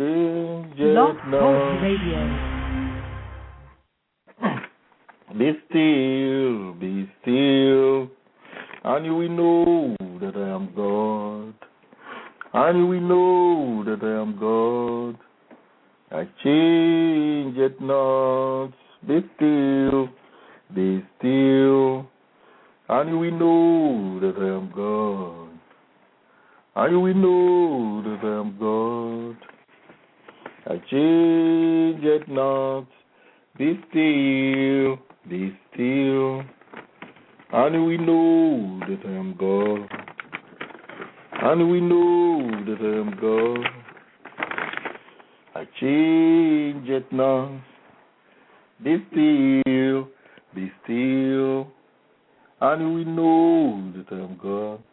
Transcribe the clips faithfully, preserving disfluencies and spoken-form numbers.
change Blog it Talk now. Radio. Be still, be still, and you will know that I am God. And you will know that I am God. I change it not. Be still, be still, and you will know that I am God. And you will know that I am God. I change it not. Be still, be still, and we know that I am God. And we know that I am God. I change it not. Be still, be still, and we know that I am God.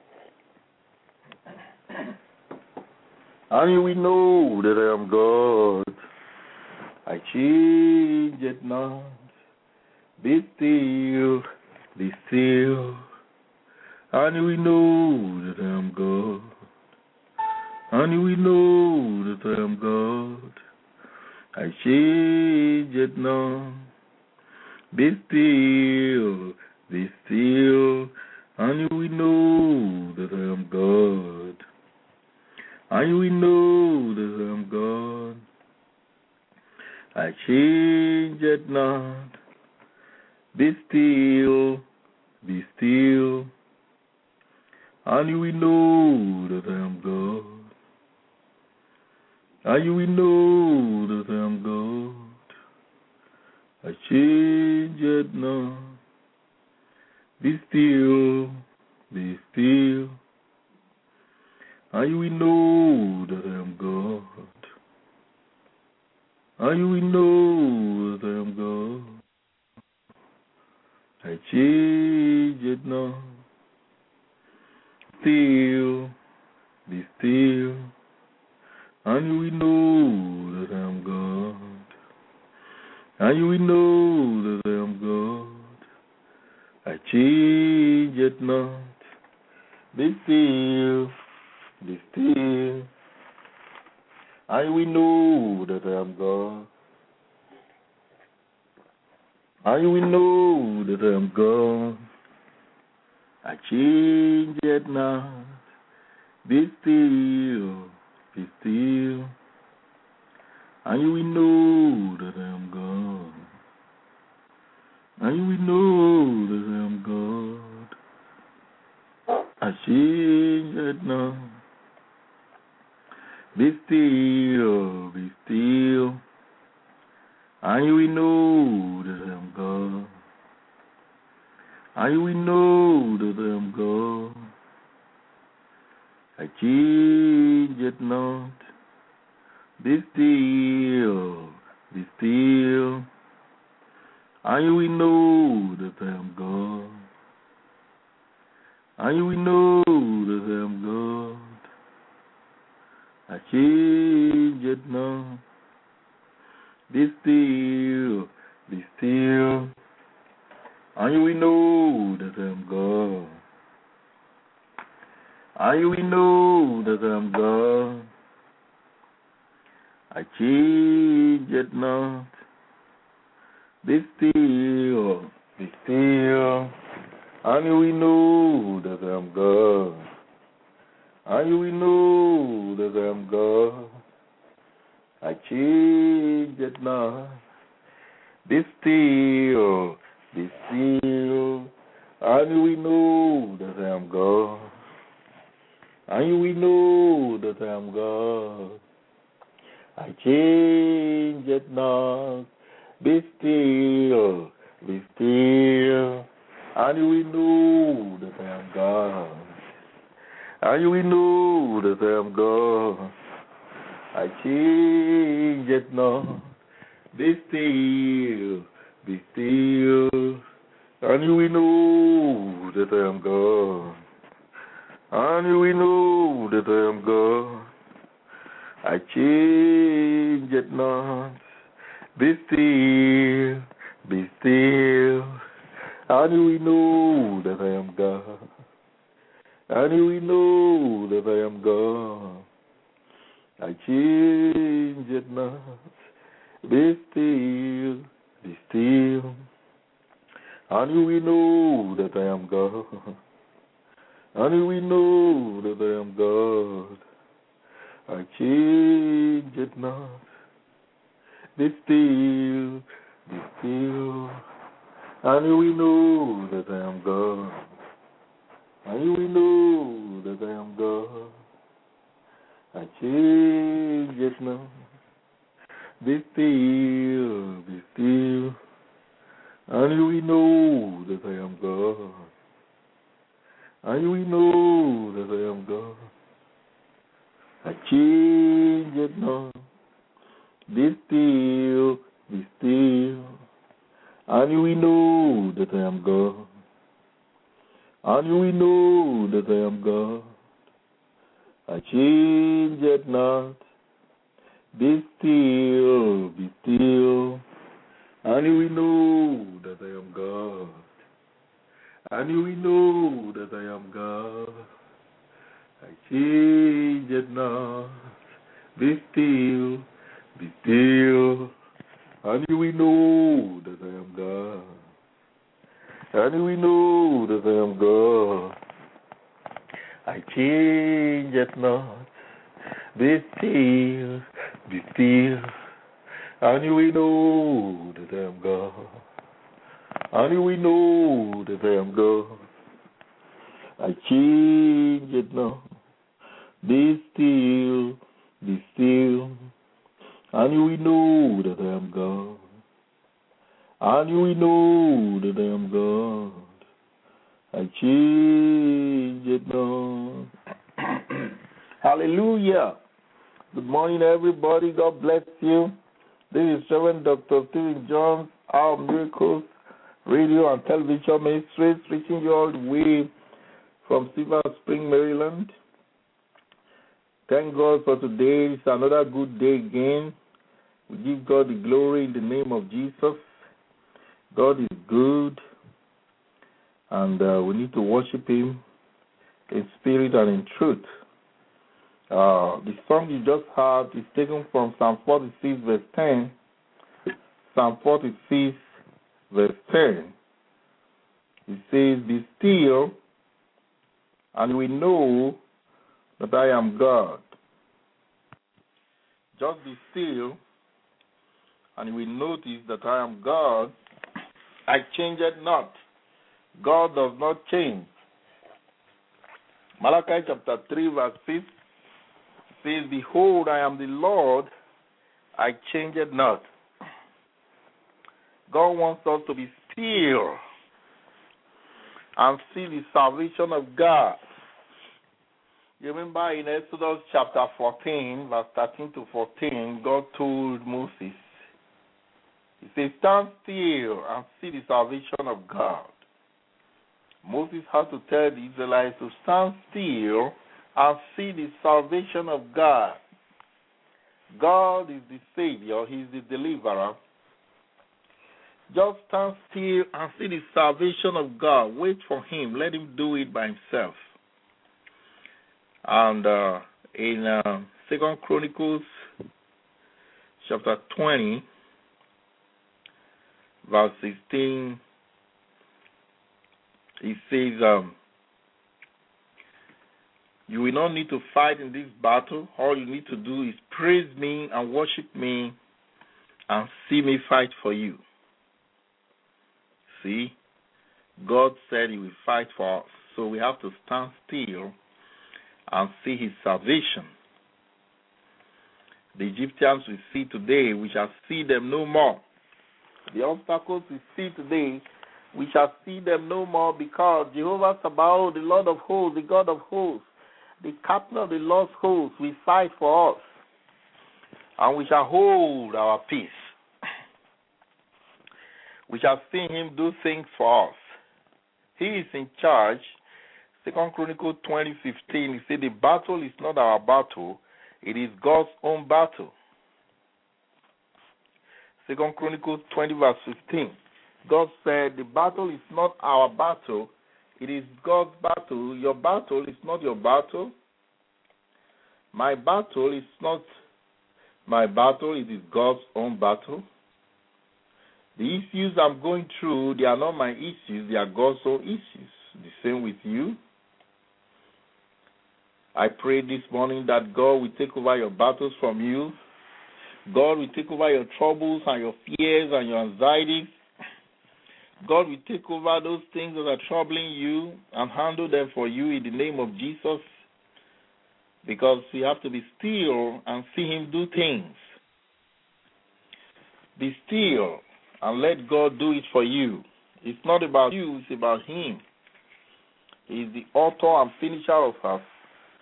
And we know that I am God. I change it not. Be still, be still, and we know that I am God. And we know that I am God. I change it not. Be still, be still, and we know that I am God. And we know that I am God. I change it not. Be still, be still, and we know that I am God. And we know that I am God. I change it not. Be still, be still, and we know that I am God. And we know that I am God. I change it not. Still, be still, and we know that I am God. And we know that I am God. I change it not. Be still, be still, and we know that I am God. And we know that I am God. I change it not. Be still, be still, and we know that I am God. And we know that I am God. I change it not. Be still, be still, and we know that I am God. And we know that I am God. I change it not. Be still, be still, and we know that I am God. And we know that I am God. I change it not. Be still, be still, and we know that I am God. And we know that I am God. I change it not. Be still, be still, and we know that I am God. And we know that I am God. I change it not. Be still, be still, and we know that I am God. And we know that I am God. I change it not. Be still, be still, and we know that I am God. And we know that I am God. I change it not. Be still, be still, and we know that I am God. And we know that I am God. I change it not. Be still, be still, and we know that I am God. And we know that I am God. I change it not. Be still, be still. And you will know that I am God. And you will know that I am God. I change it not. Be still, be still. And you will know that I am God. And you will know that I am God. I change it not. Be still, be still. And you will know that I am God. And you will know that I am God. I change it not. Be still, be still. And you will know that I am God. And you will know that I am God. I change it not. Be still, be still. And you will know that I am God. And you will know that I am God. I change it not. Be still, be still. And you will know that I am God. And you will know that I am God. I change it not. Be still, be still. And you will know that I am God. And you will know that I am God. I change it not. Be still, be still. And you will know that I am God. And you will know that I am God. I change it not. Hallelujah. Good morning, everybody. God bless you. This is Reverend Doctor Stephen Jones, our Miracles Radio and Television Ministries, reaching you all the way from Silver Spring, Maryland. Thank God for today. It's another good day again. We give God the glory in the name of Jesus. God is good, and uh, we need to worship Him in spirit and in truth. Uh, the song you just heard is taken from Psalm forty-six, verse ten. Psalm forty-six, verse ten. It says, "Be still, and we know that I am God." Just be still, and we notice that I am God. I change it not. God does not change. Malachi chapter three, verse six says, "Behold, I am the Lord, I change it not." God wants us to be still and see the salvation of God. You remember in Exodus chapter fourteen, verse thirteen to fourteen, God told Moses, He says, "Stand still and see the salvation of God." Moses had to tell the Israelites to stand still and see the salvation of God. God is the Savior, He is the deliverer. Just stand still and see the salvation of God. Wait for Him. Let Him do it by Himself. And uh, in uh, Second Chronicles chapter twenty, verse sixteen, it says, um, "You will not need to fight in this battle. All you need to do is praise me and worship me and see me fight for you." See, God said He will fight for us. So we have to stand still and see His salvation. The Egyptians we see today, we shall see them no more. The obstacles we see today, we shall see them no more, because Jehovah Sabaoth, the Lord of hosts, the God of hosts, the captain of the Lord's hosts, will fight for us, and we shall hold our peace. We shall see Him do things for us. He is in charge. Second Chronicles twenty fifteen, He said, "The battle is not our battle, it is God's own battle." Second Chronicles twenty, verse fifteen, God said, "The battle is not our battle, it is God's battle. Your battle is not your battle. My battle is not my battle, it is God's own battle. The issues I'm going through, they are not my issues, they are God's own issues. The same with you. I pray this morning that God will take over your battles from you. God will take over your troubles and your fears and your anxieties. God will take over those things that are troubling you and handle them for you in the name of Jesus. Because you have to be still and see Him do things. Be still and let God do it for you. It's not about you, it's about Him. He is the author and finisher of our, of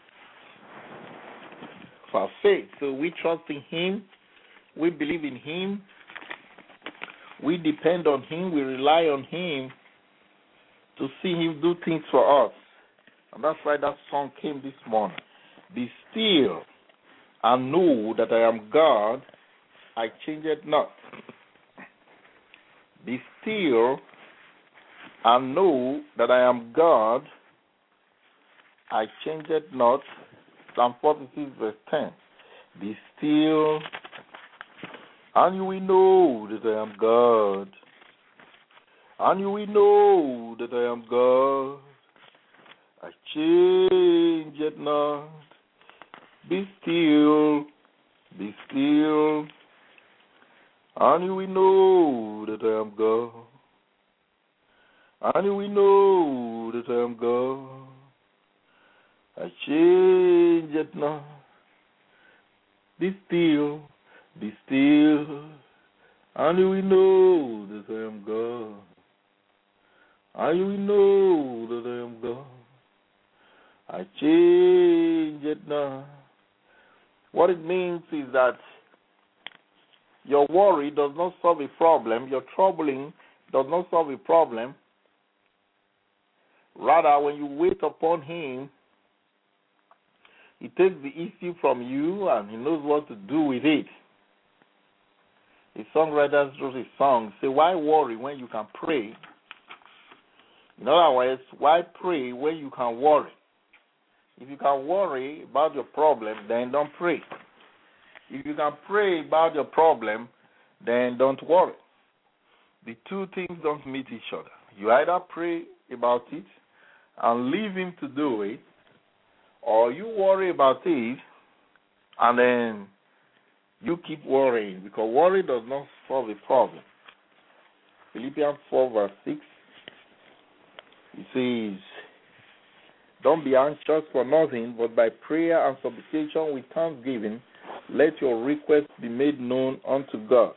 our faith. So we trust in Him. We believe in Him. We depend on Him. We rely on Him to see Him do things for us. And that's why that song came this morning. Be still and know that I am God. I change it not. Be still and know that I am God. I change it not. Psalm forty-six verse ten. Be still and you will know that I am God. And you will know that I am God. I change it not. Be still, be still, and you will know that I am God. And you will know that I am God. I change it not. Be still, be still, and you will know that I am God. And you will know that I am God. I change it not. What it means is that your worry does not solve a problem. Your troubling does not solve a problem. Rather, when you wait upon Him, He takes the issue from you and He knows what to do with it. The songwriters wrote a song, say, why worry when you can pray? In other words, why pray when you can worry? If you can worry about your problem, then don't pray. If you can pray about your problem, then don't worry. The two things don't meet each other. You either pray about it and leave Him to do it, or you worry about it and then you keep worrying, because worry does not solve a problem. Philippians four verse six, it says, don't be anxious for nothing, but by prayer and supplication with thanksgiving, let your requests be made known unto God.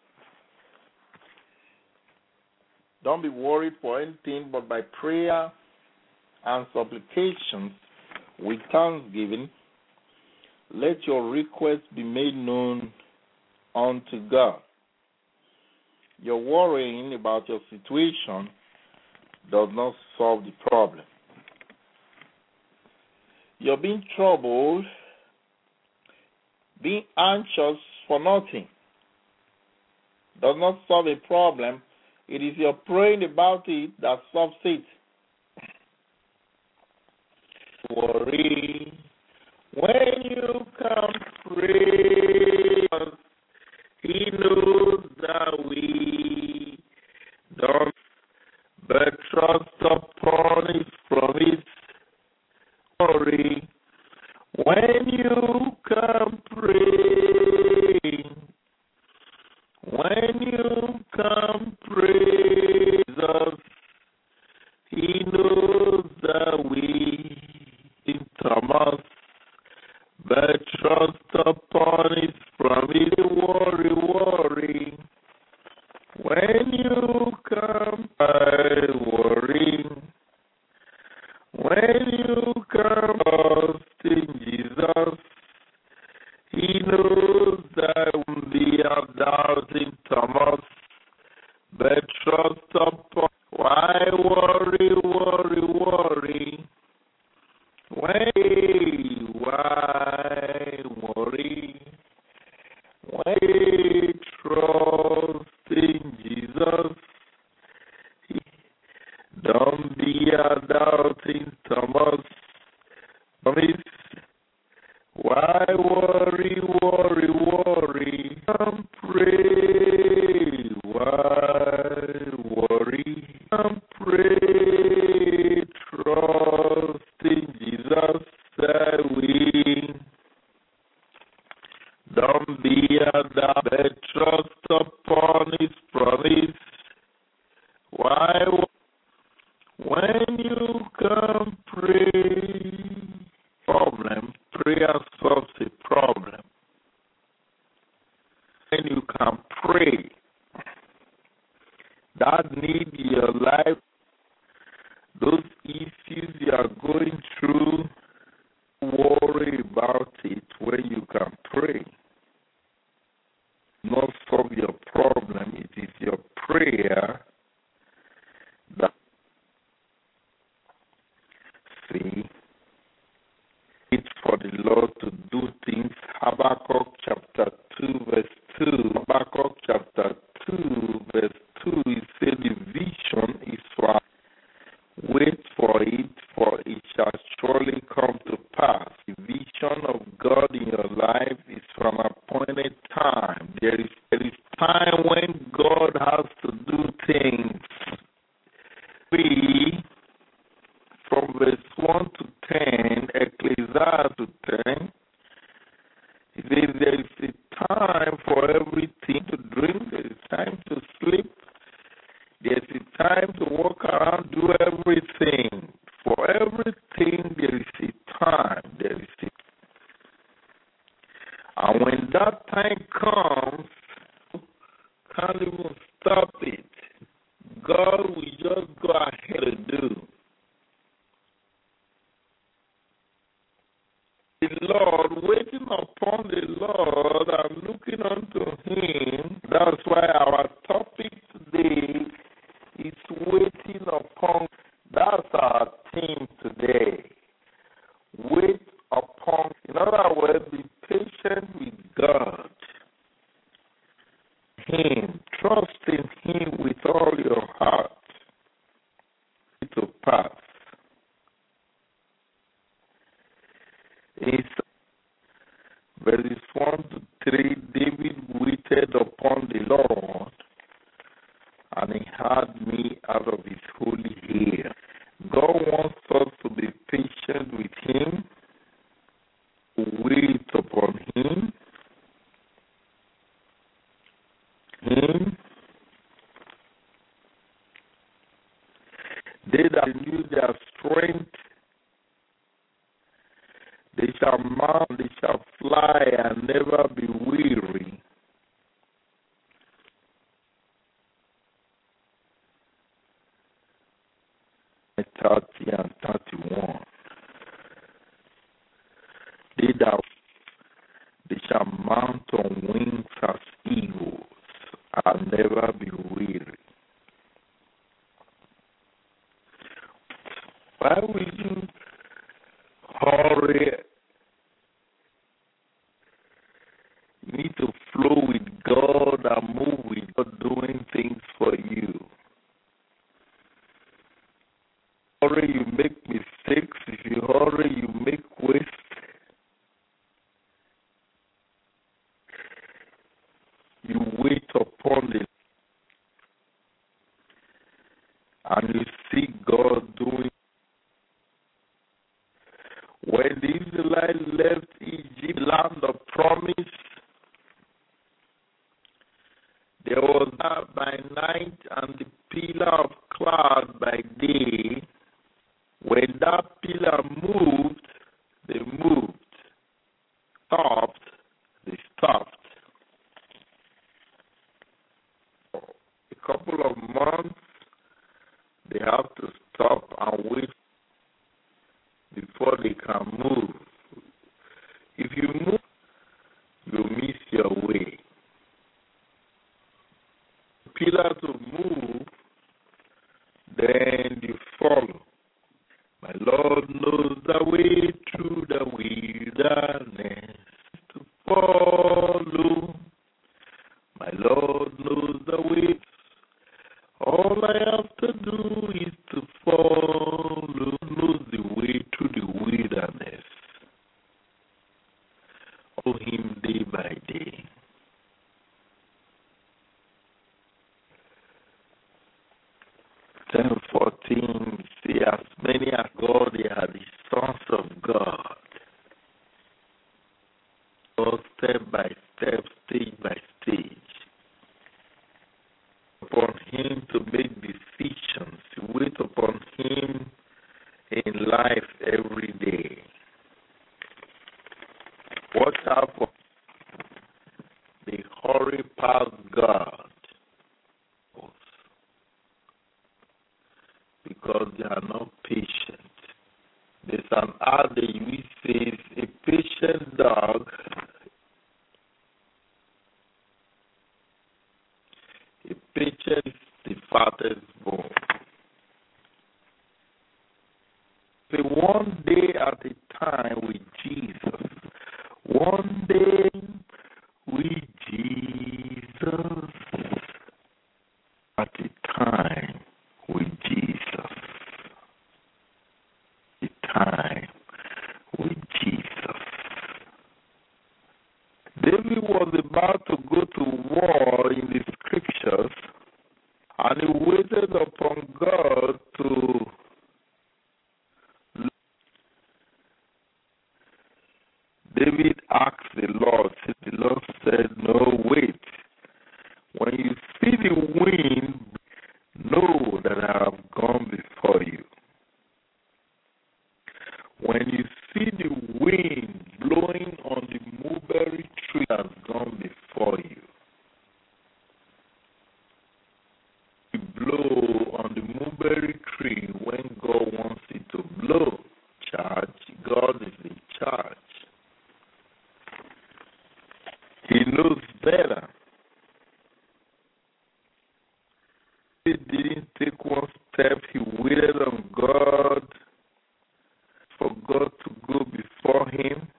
Don't be worried for anything, but by prayer and supplications with thanksgiving, let your requests be made known unto God. Your worrying about your situation does not solve the problem. You're being troubled, being anxious for nothing does not solve a problem. It is your praying about it that solves it. Worry when you come pray. He knows that we don't, but trust upon His promise. Worry when you come pray. When you come pray, Jesus, He knows that we in Thomas, but trust upon His promise. Worry, worry. When you come, I worry. When you come, trust in Jesus. He knows that won't be a doubting Thomas, but trust upon. Why worry, worry, worry? Why, why worry? Why trust in Jesus? He, don't be a doubting Thomas. Promise. Why worry, worry, worry? Don't be a doubt, but trust upon his promise. Why, when you can pray, problem, prayer solves a problem. When you can pray, that need in your life, those issues you are going through, worry about it when you can pray. Not solve your problem, it is your prayer that, see, it's for the Lord to do things. Habakkuk chapter two, verse two. Habakkuk chapter two, verse two, it said the vision is for, wait for it, for it shall surely come to pass. The vision of God in your life is from appointed time. There is, there is time when God has to do things. Three, from verse one to ten, Ecclesiastes to ten, it says there is a time for everything to drink, there is time to sleep, there's a time to walk around, do everything. For everything, there is a time. There is a... And when that time comes, you can't even stop it. God will just go ahead and do. The Lord, waiting upon the Lord and looking unto Him. That's why our topic today is waiting upon. That's our theme today. Wait upon. In other words, be patient with God. Him. Trust in Him with all your heart. It will pass. In verses one to three, David waited upon the Lord, and He had me out of His holy hill. God wants us to be patient with Him, to wait upon Him, Him. They that renew their strength, they shall mount, they shall fly and never be weary. thirty and thirty-one. They that they shall mount on wings as eagles and never be weary. Why will you hurry? You need to flow with God and move with God doing things for you. Hurry, you make mistakes. If you hurry, you make waste. You wait upon it, and you see God doing. When the Israelites left Egypt, land of promise, there was that by night and the pillar of cloud by day. When that pillar moved, they moved. Stopped, they stopped. A couple of months, they have to stop and wait before they can move. If you move, you miss your way. Pillar to move, then you follow. My Lord knows the way through the wilderness to follow. My Lord knows the way. All I have to do is to follow. Knows the way through the wilderness. Follow Him day by day. ten fourteen, see, as many as God, they are the sons of God. So step by hurry past God because they are not patient. There's an adage which says a patient dog a patient is the fattest bone. So one day at a time with Jesus. One day with Jesus. At a time with Jesus. A time with Jesus. David was about to go to war in the scriptures, and he waited upon God to David asked the Lord, the Lord said, no, wait. When you see the wind, know that I have gone before you. When you see the wind blowing on the mulberry tree, I have gone before you. You blow on the mulberry tree when God wants it to blow. Charge. God is in charge. He knows better. He didn't take one step. He waited on God for God to go before him.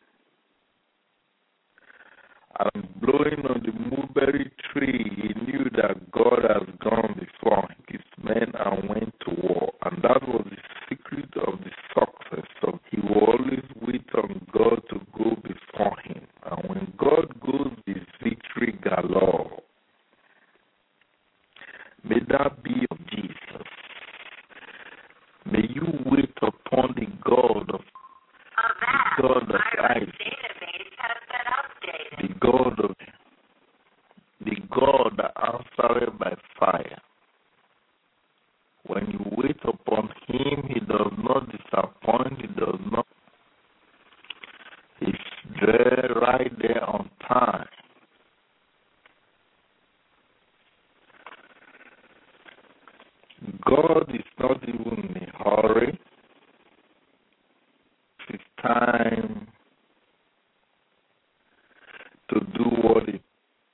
And blowing on the mulberry tree, he knew that God has gone before his men and went to war. And that was the secret of the success. So he will always wait on God to go before him. And when God goes, his victory galore. May that be of Jesus. May you wait upon the God of the God of Isaac, the God of the God that answered by fire. When you wait upon him, he does not disappoint, he does not. He's there, right there on time. God is not even in a hurry. It's time to do what it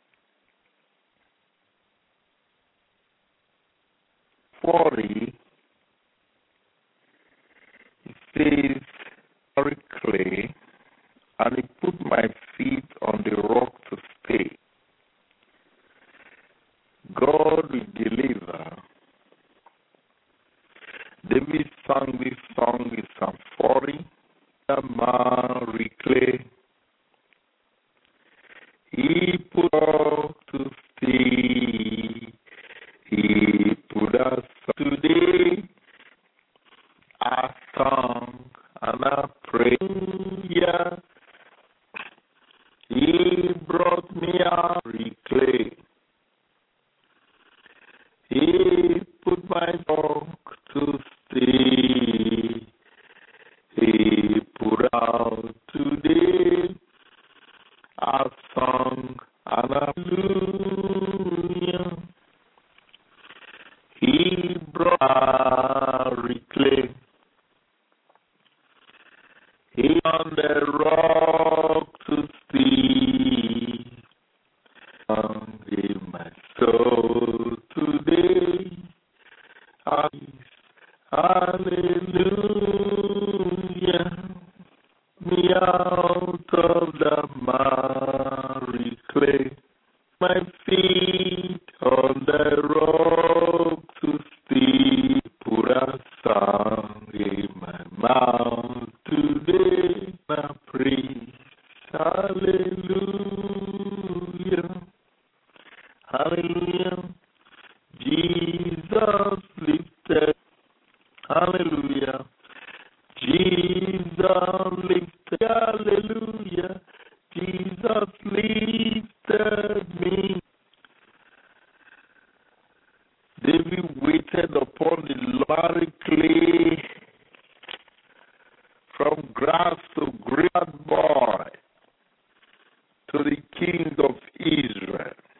forty. It says, sorry clay, and he put my feet on the rock to stay. God will deliver. David sang this song in Psalm forty. Clay. He put us to stay. He put us today. I sung and I prayed. Yeah. He brought me out clay. He put my dog to stay. He put out today. I sung hallelujah. He brought clay. He on the rock to stay. Sung in my soul today. Hallelujah. Me out of the miry clay. My feet on the rock to stay. Put a song in my mouth today. My praise. Hallelujah. Hallelujah. Jesus lifted. Hallelujah. Jesus lifted. Hallelujah. Jesus lifted me. David waited upon the miry clay from grass to great boy to the king of Israel.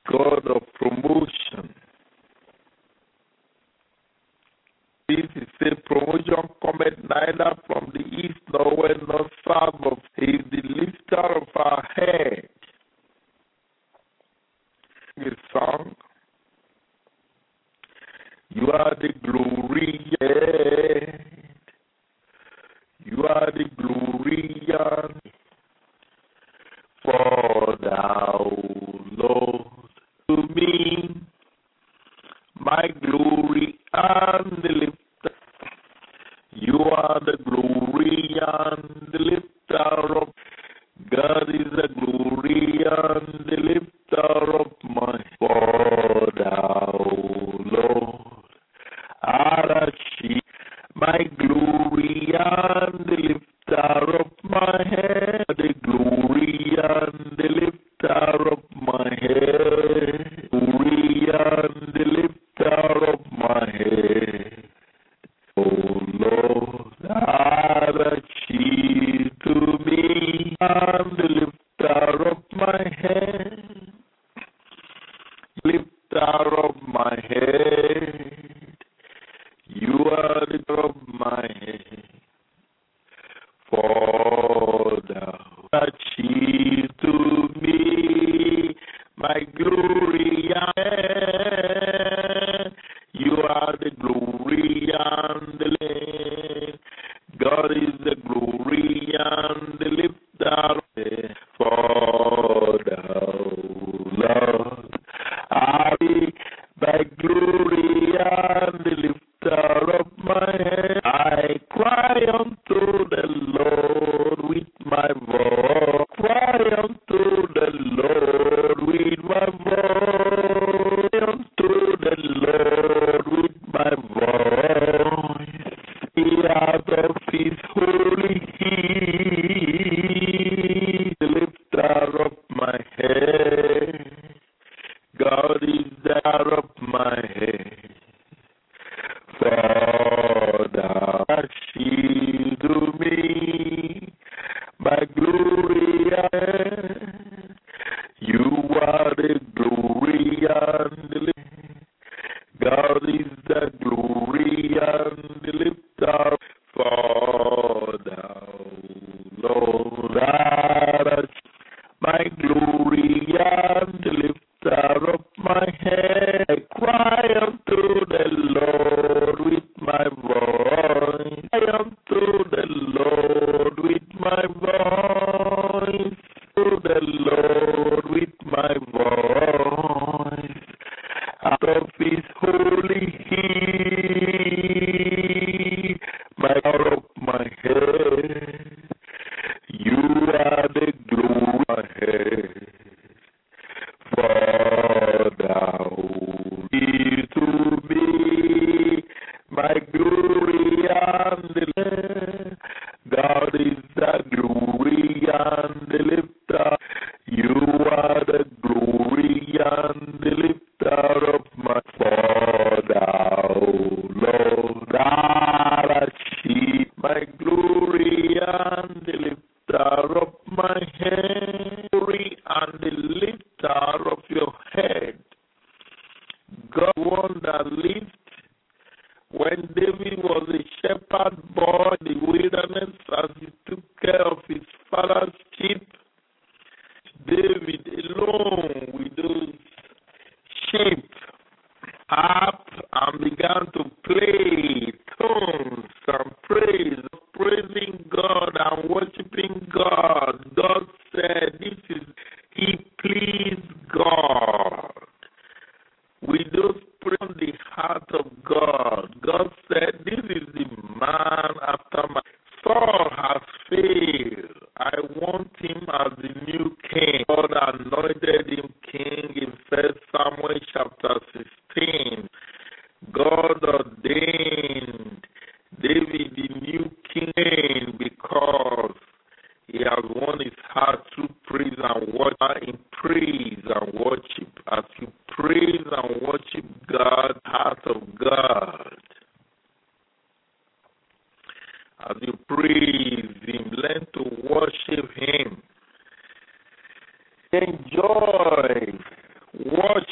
God of promotion. This is a promotion cometh neither from the east nor west nor south, but he is the lifter of our head. The song, you are the glory, you are the glory, for thou, Lord, to me, my glory and the lifter. You are the glory and the lifter of God is the glory and the lifter of my for thou, Lord, art a sheep, my glory and the lifter of my head, the glory and the lifter of my head, glory and the lifter of my head. Oh Lord, art a sheep to me, and the lifter of my head, lifter of my head, you are the lifter of my head, for thou art sheep to me, my glory and you are the glory and the lift. God is the glory and the lifter, for thou, Lord, art thy glory and the lifter of my head. I cry unto the Lord with my voice, cry unto the Lord with my voice, unto the Lord with my voice. Out of his holy hill, the lifter of my head, God is there of my head, for thou art shield to me, my glory and you are the glory and the lifter. God is the glory and the lifter, for thou, Lord, art my glory and the lifter of my head. I cry unto the Lord with my voice, cry unto the Lord with my voice, to the Lord with my voice. Out of his holy hill, my God of my head, you are the glory of my head, for thou is to me, my glory and the lifter. God is the glory and the lifter. You are the glory and the lifter of my, for thou, Lord, art a sheep, my glory and the lifter of my head, glory and the lifter of your head. God won that lift when David was a shepherd boy in the wilderness as he took care of his father's sheep. David alone with those sheep up and began to play tunes and praise, praising God and worshiping God. God said, "This is He pleased God." With those praise the heart of God, God said, "This is the man after my." Saul has failed. I want him as the new king. God anointed him king in First Samuel chapter sixteen. God ordained David the new king because he has won his heart through praise and worship. In praise and worship, as you praise and worship God, heart of God. As you praise Him, learn to worship Him. Enjoy, worship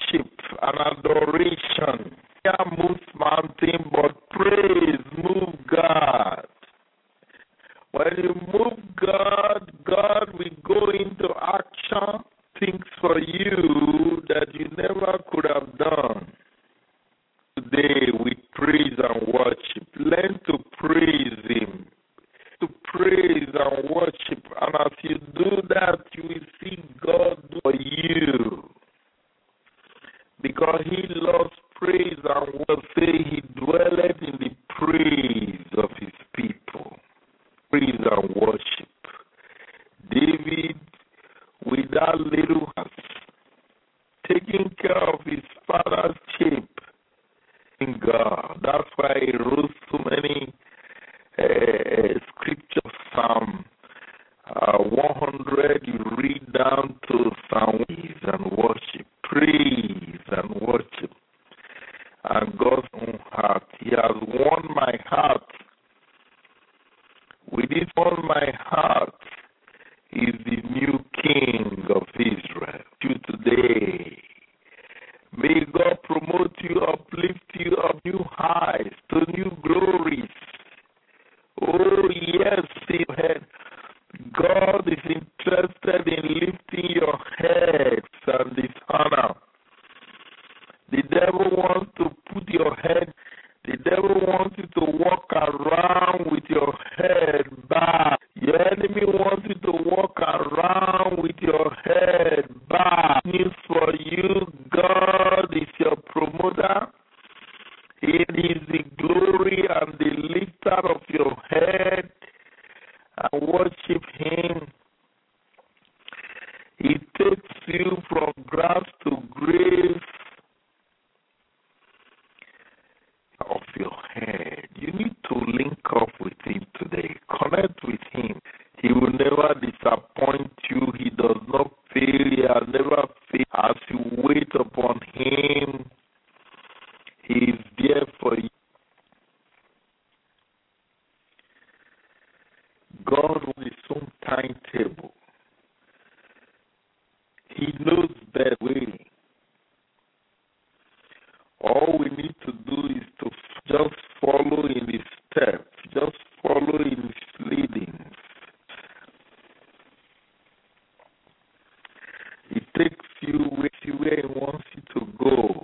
that you never could have done. Today, with praise and worship, learn to praise Him. To praise and worship, and as you do that, you will see God do for you. Because He loves praise and will say He dwelleth in the praise of His people. Praise and worship. David, with that little house, taking care of his father's sheep in God. That's why he wrote so many uh, scriptures. Psalm uh, one hundred, you read down to Psalm praise and worship. Praise and worship. And God's own heart. He has won my heart. With His won my heart is the new King of Israel. To today, may God promote you, uplift you up new heights, to new glories. Oh, yes, head. God is interested in lifting your heads and dishonor. The devil wants to put your head, the devil wants you to walk around with your head back. Your enemy wants you to walk around with your head back. News for you, God is your promoter. He is the glory and the lifter of your head. And worship Him. He takes you from grass to grace of your head. You need to link up with Him today. Connect with Him. He will never disappoint you. He does not fail. He has never failed. As you wait upon Him, He is there for you. God has His own timetable. He knows that way. All we need to do is to just follow in His steps, just follow in His leadings. He takes you where He wants you to go.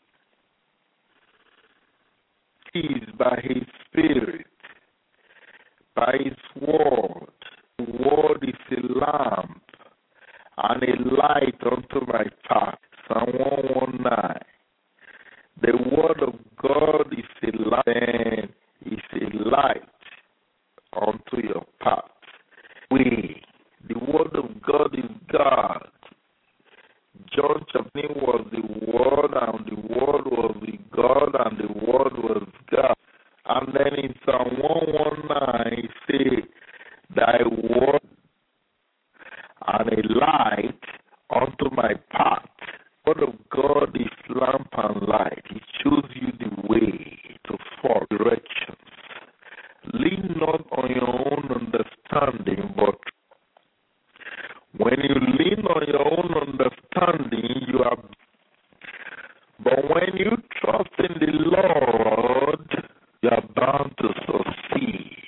He is by His Spirit, by His word. The word is a lamp and a light unto my path. Psalm one nineteen. The word of God is a lamp, is a light unto your path. We, the word of God is God. John chapter was the word, and the word was with God, and the word was God. And then in Psalm one nineteen, it says, Thy word and a light unto my path. The word of God is lamp and light. It shows you the way to follow directions. Lean not on your own understanding, but when you lean on your own understanding, you are. But when you trust in the Lord, you are bound to succeed.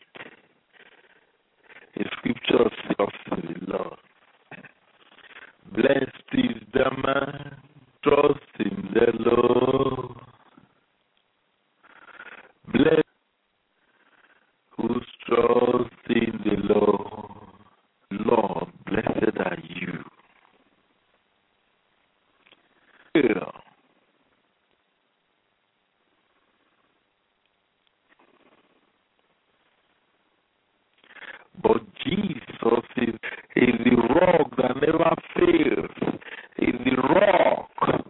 The scripture says in the Lord. Blessed is the man, trust in the Lord. Blessed who trusts in the Lord. Lord, blessed are you. Yeah. But Jesus is, is the rock that never fails. Is the rock.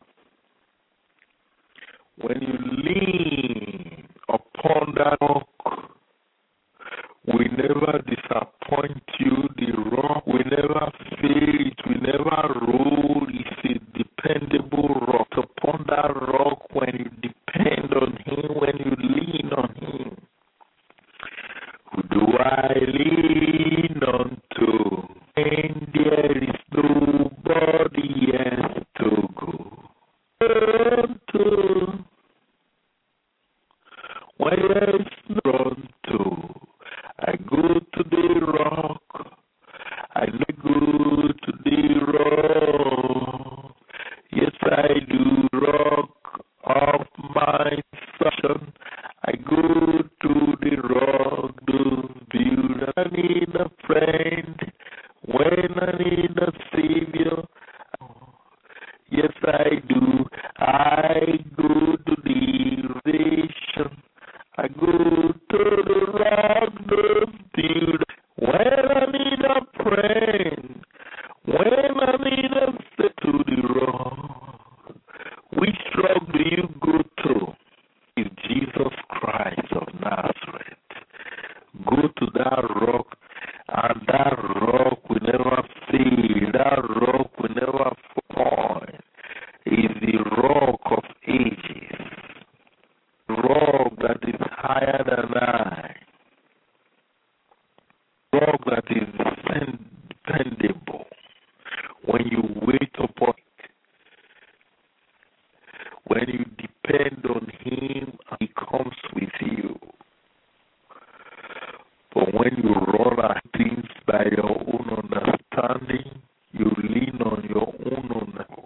When you lean upon that rock, we never disappoint you. The rock will never fail. It will never roll. It's a dependable rock. Upon that rock, when you depend on Him, when you lean on Him, who do I lean unto? And there is nobody else to go unto. When there is no unto, I go to the rock. I go to the rock. Yes, I do, rock of my salvation. I go to the rock to build. I need a friend when I need a savior. Yes, I do. I go to the nation. I go to the rock to build. When I need a friend, when I need a savior, to the rock. Which rock do you go to? Is Jesus Christ of Nazareth. Go to that rock, and that rock will never fail. That rock will never fall. Is the rock of ages. Rock that is higher than I. Rock that is dependable. When you wait upon it, when you depend on Him, He comes with you. But when you run at things by your own understanding, you lean on your own understanding.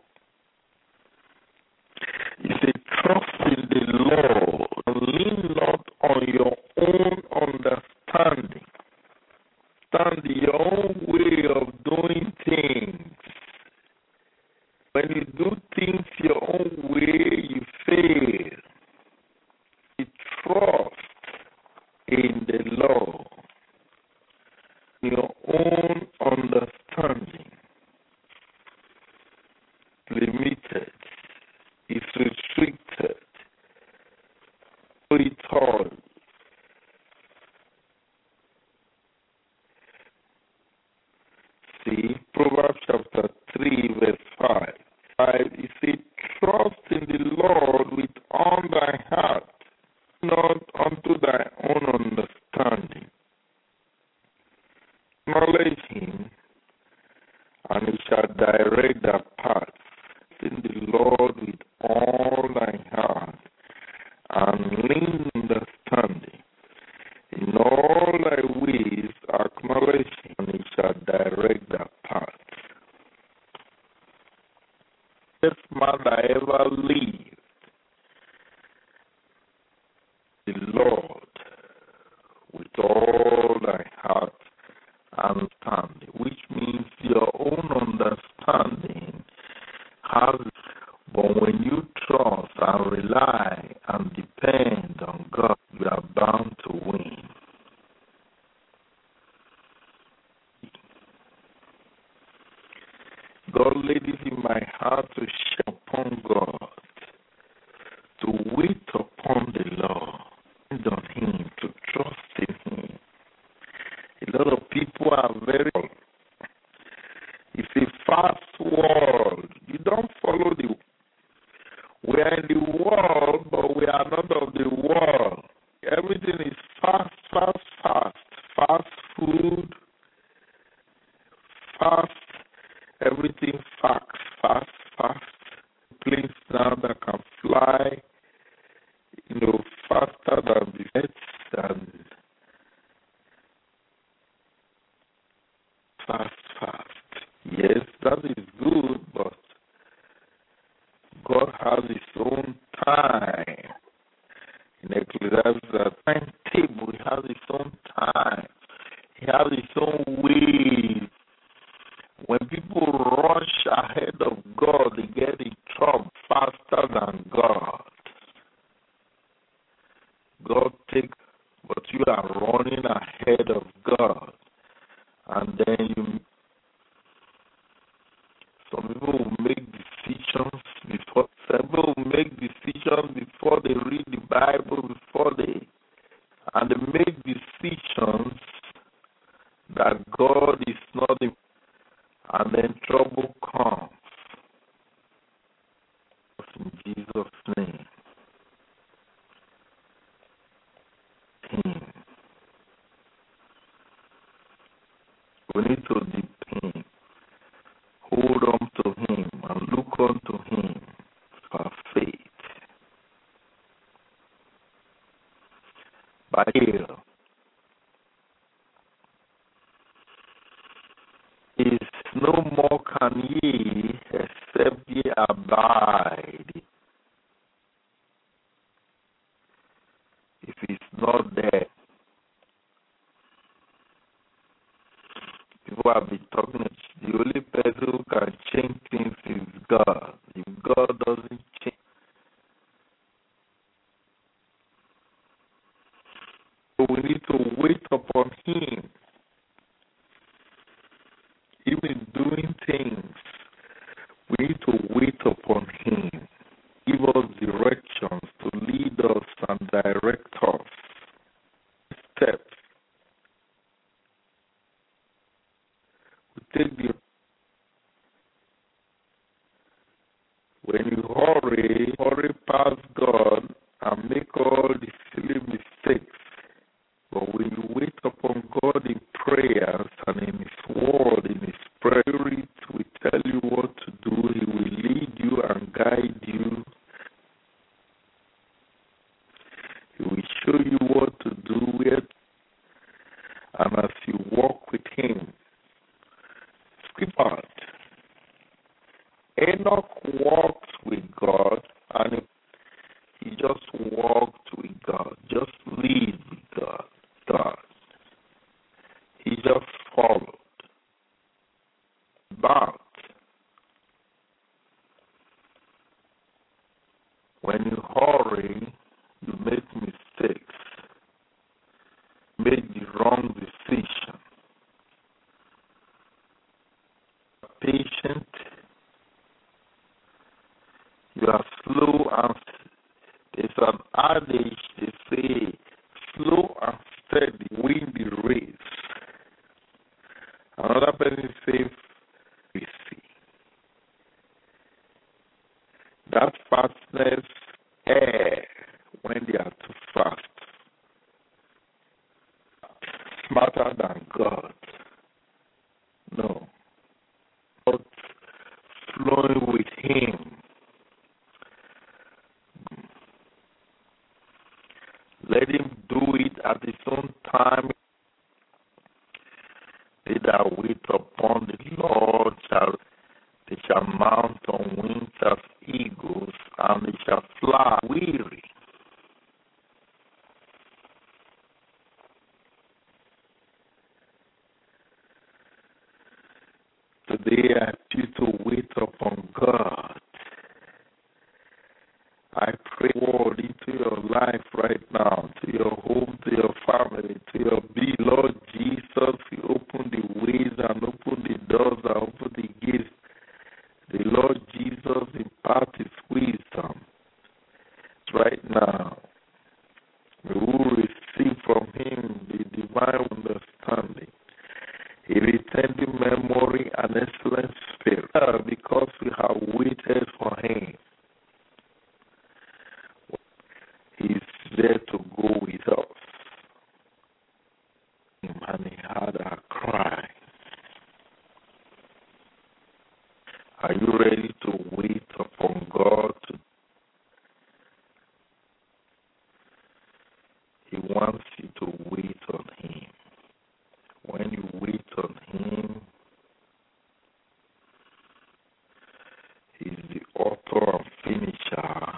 He said, trust in the Lord and lean not on your own understanding. Stand your own way of doing things. When you do things your own way, you fail. You trust in the Lord. Your own understanding limited, is restricted. It all. See, Proverbs chapter three, verse five. five, it says, trust in the Lord with all thy heart, not unto thy own understanding. Acknowledge Him, and He shall direct thy paths. In the Lord with all thy heart, and lean understanding. In all thy ways acknowledge Him, and He shall direct thy paths. Best man I ever lived, the Lord with all thy heart and understanding, which means your own understanding has, but when you trust and rely and depend on God, you are bound to win. God laid it in my heart to share upon God, to wait upon the Lord, and on Him, to trust in Him. A lot of people are very, it's a fast world. You don't follow the, we are in the world, but we are not of the world. Everything is fast, fast, fast. Fast food, fast, everything fast, fast, fast. Planes now that can fly, you know, faster than the jets and fast, fast. Yes, that is good, but God has His own time. In Ecclesiastes, timetable, He has His own time. He has His own ways. When people rush ahead of God, they get in trouble faster than God. God takes, but you are running ahead of God. And then you, some people will make decisions before, some people will make decisions before they read the Bible, before they, and they make decisions that God is not in, and then trouble comes. In Jesus' name. Him. We need to depend, hold on to Him, and look unto Him for faith. By here is no more can ye, except ye abide. If it's not there, people have been talking. The only person who can change things is God. If God doesn't change, so we need to wait upon Him. Even doing things, we need to wait upon Him. Give us directions to lead us and direct us. Steps. We take the when you hurry, hurry past God and make all the silly mistakes. But when you wait upon God in prayers and in His word, in His spirit, will tell you what to do. He will lead you and guide you. He will show you what to do, where to, and as you walk with Him, skip out. Enoch walked with God, and he just walked with God, just lived with God. God. He just followed. But when you hurry, you make mistakes, make the wrong decision. Patient, you are slow, and there's an adage they say, slow and steady win the race. Another person says, easy. That fastness air when they are too fast. Smarter than God. No. Not flowing with Him. Let Him do it at His own time. They that wait upon the Lord shall they shall mount on wings as eagles, and they shall fly weary. Today I choose to wait upon God. I pray, Lord, into your life right now, to your home, to your family, to your be, Lord Jesus. You open the ways and open the doors and open the gates. The Lord Jesus impart His wisdom right now. We will receive from Him the divine understanding, a returning memory and excellent spirit, because we have waited for Him. He's there to go with us. And He had a cry. Are you ready to wait upon God? He wants you to wait on Him. When you wait on Him, He's the author and finisher.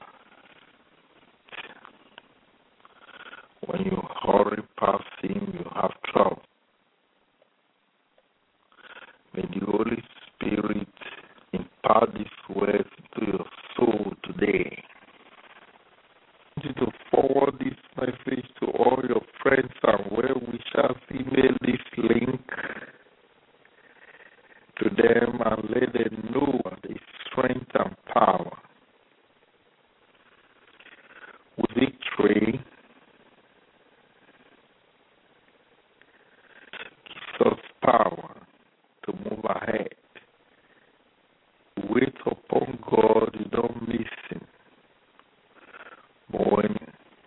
When you hurry past Him, you have trouble. May the Holy Spirit impart these words to your soul today. I want you to forward this message to all your friends and well wishers. Email this link to them and let them know the strength and power. With victory, gives us power to move ahead. Wait upon God, you don't miss Him. But when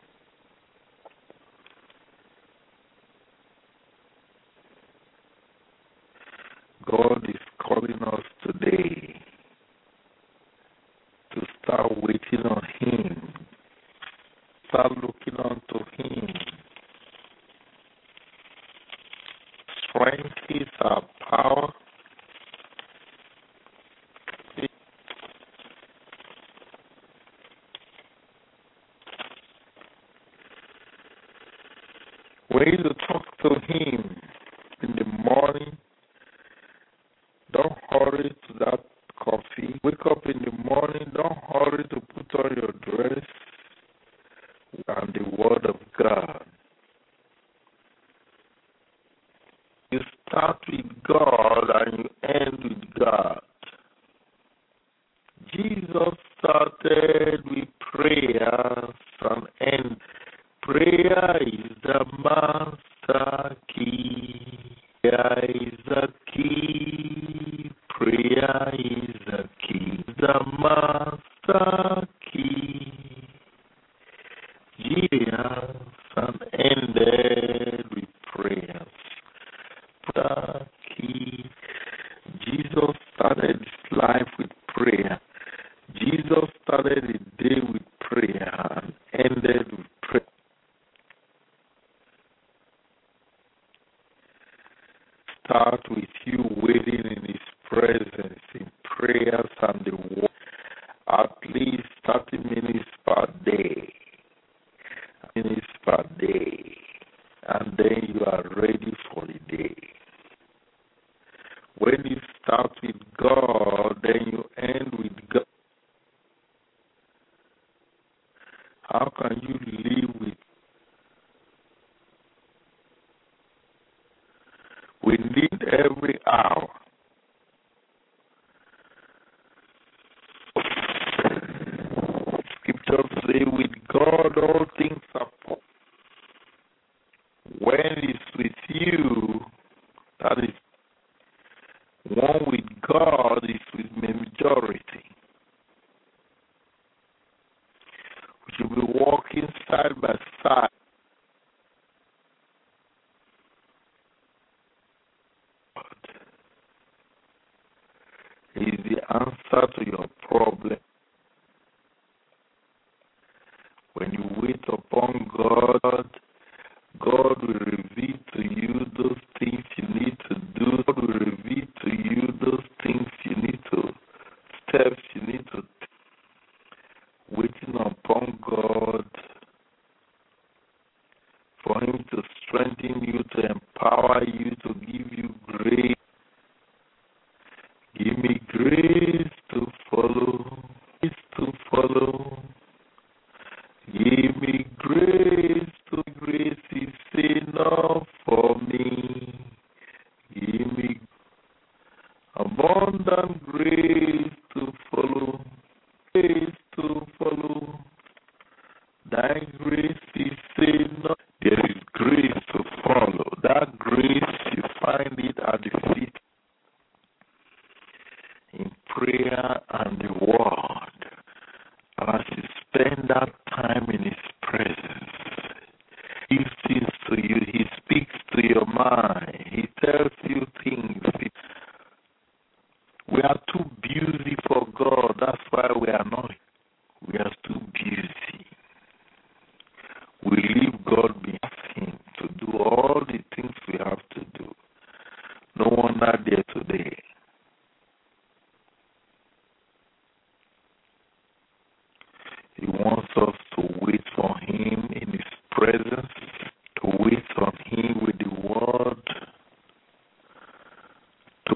God is calling us today to start waiting on Him, start looking unto Him. Strength is our power. When you talk to him in the morning, don't hurry to that coffee. Wake up in the morning, don't hurry to put on your dress and the word of God. You start with God and you end with God. Jesus started with prayers and end. Prayer is the master key. Prayer is the key. Prayer is the key. The master key. Jesus and ended with prayers. Prayer key. Jesus started his life with prayer. Jesus started the day with prayer and ended with prayer. Start with you waiting in his presence in prayers and the word at least thirty minutes per day. Minutes per day. And then you are ready for the day. When you start with God, then you end with God. How can you live with? We need every hour. Scriptures say, with God all things are possible. When it's with you, that is one with God is with majority. We should be walking side by side. Is the answer to your problem. When you wait upon God, God will reveal to you those things you need to do. God will reveal to you those things you need to, steps you need to take. Waiting upon God for Him to strengthen you, to empower you, to give you grace. Give me grace to follow, grace to follow. Give me grace to grace is enough for me. Give me abundant grace to follow, grace to follow. Thy grace is enough. There is grace to follow. That grace, you find it at the feet in prayer and the word. And as you spend that time in His presence, He speaks to you, He speaks to your mind, He tells you things. We are too busy for God, that's why we are not. We are too busy. We leave God behind Him to do all the things we have to do. No wonder there today. He wants us to wait for Him in His presence, to wait on Him with the word, to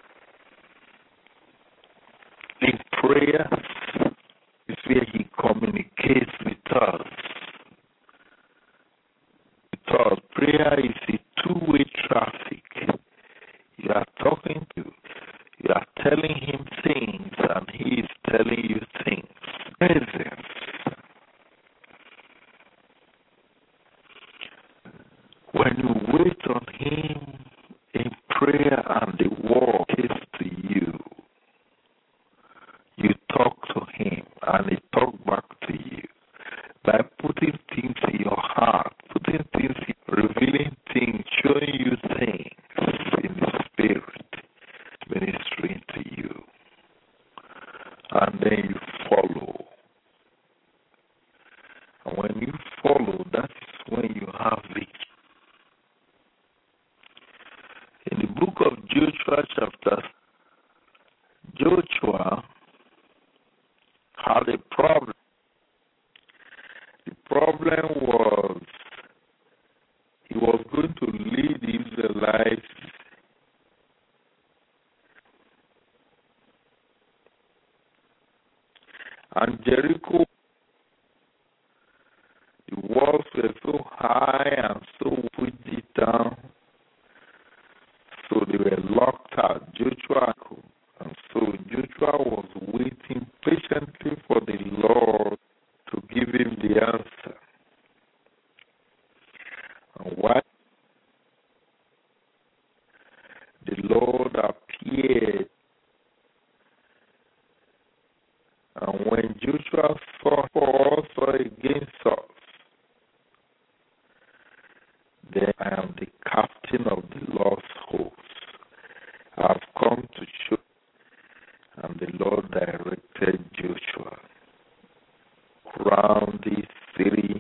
in prayer is where He communicates with us. With us, prayer is a two-way traffic. You are talking to, you are telling Him things, and He is telling you things. Presence. When you wait on Him in prayer and the word is to you, you talk to Him and He talks back to you by putting things in your heart, putting things, revealing things, showing you things in the Spirit, ministering to you. And then you follow. And when you follow, that is when you have victory. In the book of Joshua chapter, Joshua had a problem. The problem was he was lives. And Jericho, the walls were so high and so woody down, so they were locked out. Joshua, and so Joshua was waiting patiently for the Lord to give him the answer. And while the Lord appeared, and when Joshua saw also against us, then I am the captain of the Lord's host. I have come to show, and the Lord directed Joshua around this city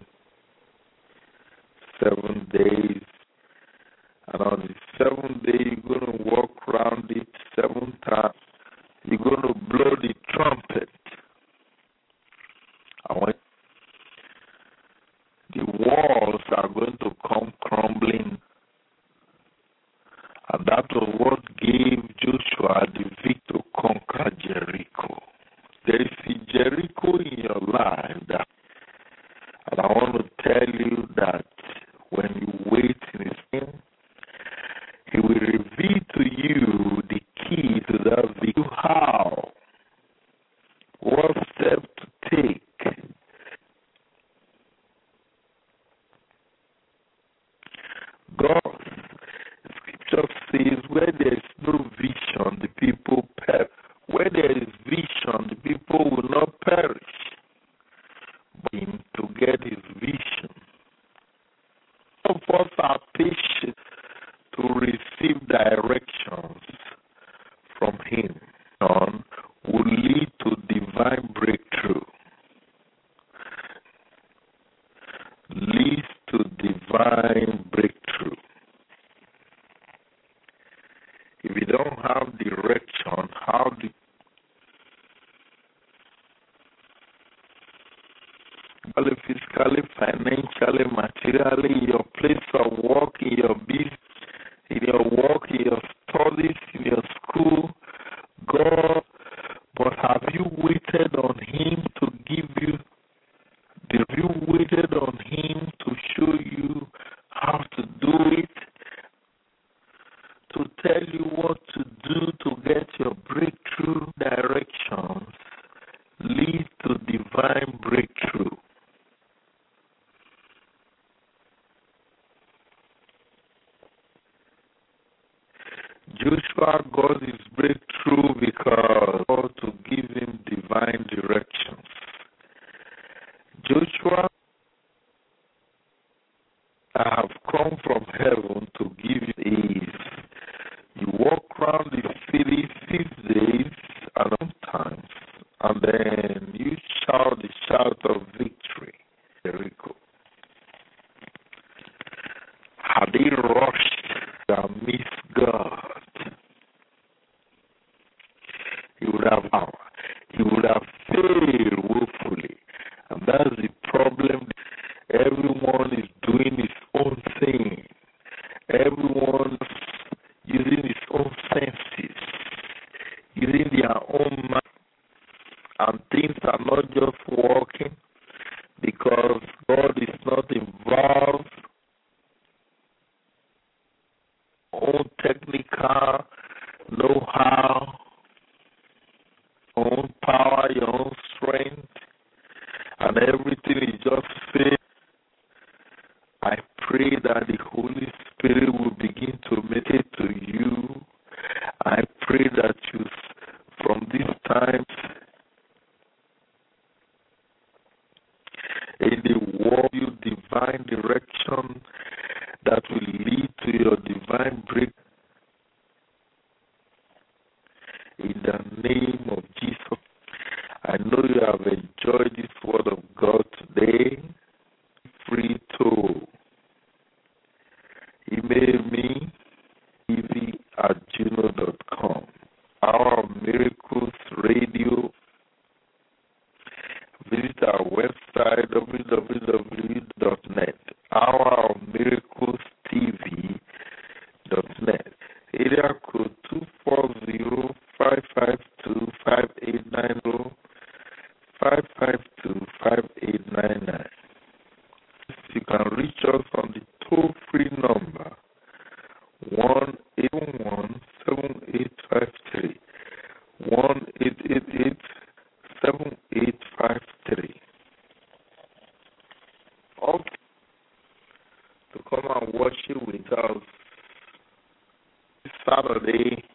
seven days. And on the seventh day, you're going to walk around it seven times. You're going to blow the trumpet. And when the walls are going to come crumbling. And that was what gave Joshua the victory to conquer Jericho. There is a Jericho in your life, that, and I want to tell you that when you wait in His name, He will reveal to you the key to that victory. How? What step to take? God, Scripture says, where there is no vision, the people perish. Where there is vision, the people will not perish. But him to get his vision. Some of us are patient to receive directions from him. On will lead to divine breakthrough. Leads to divine breakthrough. If you don't have direction, how do you physically, financially, materially, in your place of work, in your business, in your work, in your studies, in your school, God, but have you waited on Him to give you? Have you waited on Him to show you how to do it? To tell you what to do to get your breakthrough? Directions lead to divine breakthrough. Joshua got his breakthrough because God to give him divine directions. Joshua, I have come from heaven to give you ease. You walk around the city six days and sometimes, and then you shout the shout of victory. Jericho. Had they rushed and missed God, He would have He would have failed woefully. And that's the problem. Everyone is doing his own thing. Everyone using his own senses, using their own mind, and things are not just working because God is not involved. Own technical know-how, own power, your own strength, and everything is just faith. I pray that the Holy Spirit will begin to meditate to you. I pray that you, from this time, in the world, you divine direction that will lead to your divine breakthrough. In the name of Jesus, I know you have enjoyed this word of God today. Free to email me, easy at gmail dot com. Hour of Miracles Radio. Visit our website, w w w dot net. Hour of Miracles T V dot net. five five two, five eight nine nine. You can reach us on the toll-free number one eight one seven eight five three, one eight eight eight seven eight five three. Okay. To come and worship with us this Saturday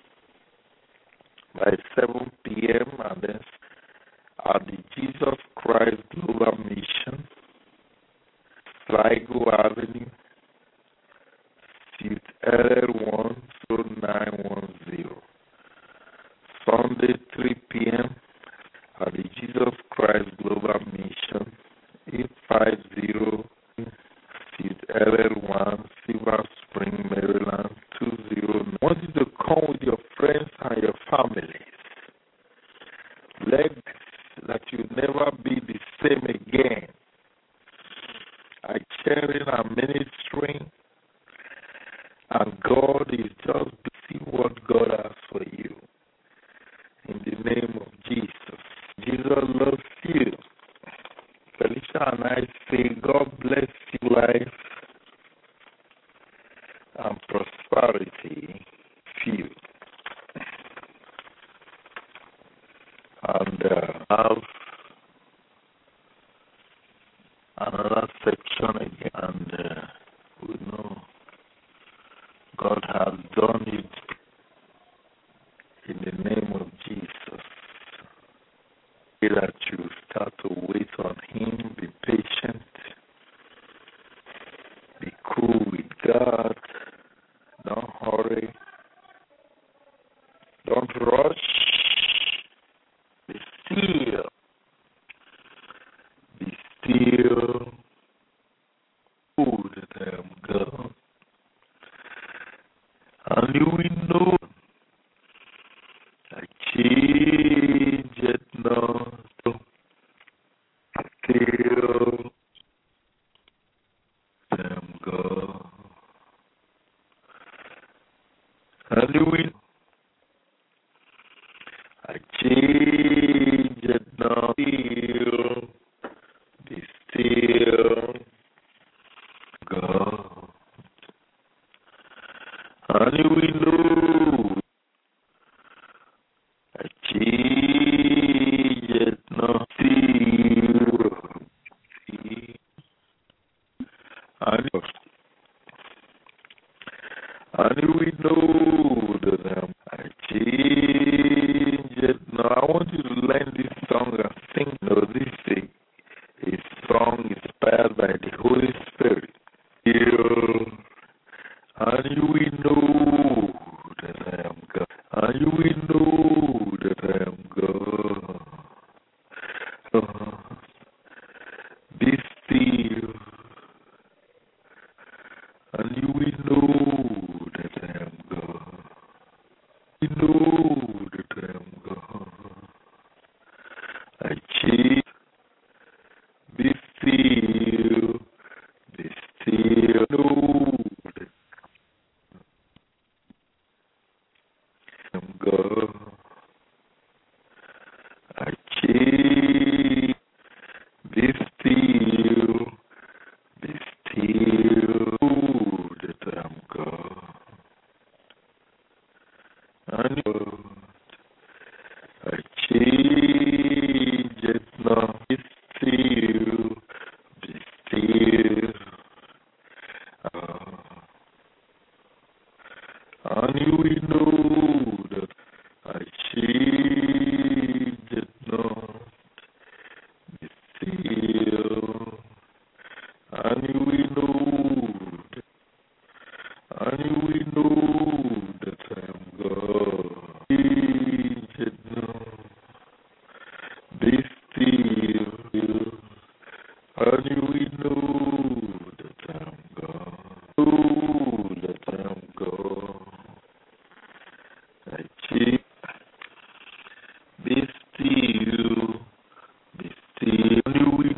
by seven p.m. and then at the Jesus Christ Global Mission, Sligo Avenue, Suite L L one zero nine one zero. Sunday, three p.m. at the Jesus Christ Global Mission, eight fifty Suite L L one, Silver Spring, Maryland, two zero nine. I want you to come with your friends and your families. Let that you never be the same again. I sharing our ministry, and God is just see what God has for you. In the name of Jesus. Jesus loves you. Felicia and I say, God bless you, life and prosperity, few. And uh, have another section again, and uh, we know God has done it in the name of Jesus. Pray that you start to wait on Him, be patient, be cool with God, don't hurry, don't rush, be still, be still, oh, that I am God, and you will know I change it not, still, I am God, and you will I change it now, still, be still, God, and you will know I change it now, still, see, and, and you will know that I'm I change it now. I want you to learn this song and sing. No, this is a, a song inspired by the Holy Spirit. You, and you will know that I am God. And you will know that I am God. Uh, be still, and you will know that I am God. You know that I am God. I change. Be still. Be still. Know that I am God. I change. Be still. Be still. Know that I am God. And God, I change it now. Be still, be still. Uh, and you will know that I change it now. Be still, and you will know that, and you will know that I am God. Change it now. Be still, and you will know that I am God. Know that I am God. I change. Be still, be still, and you will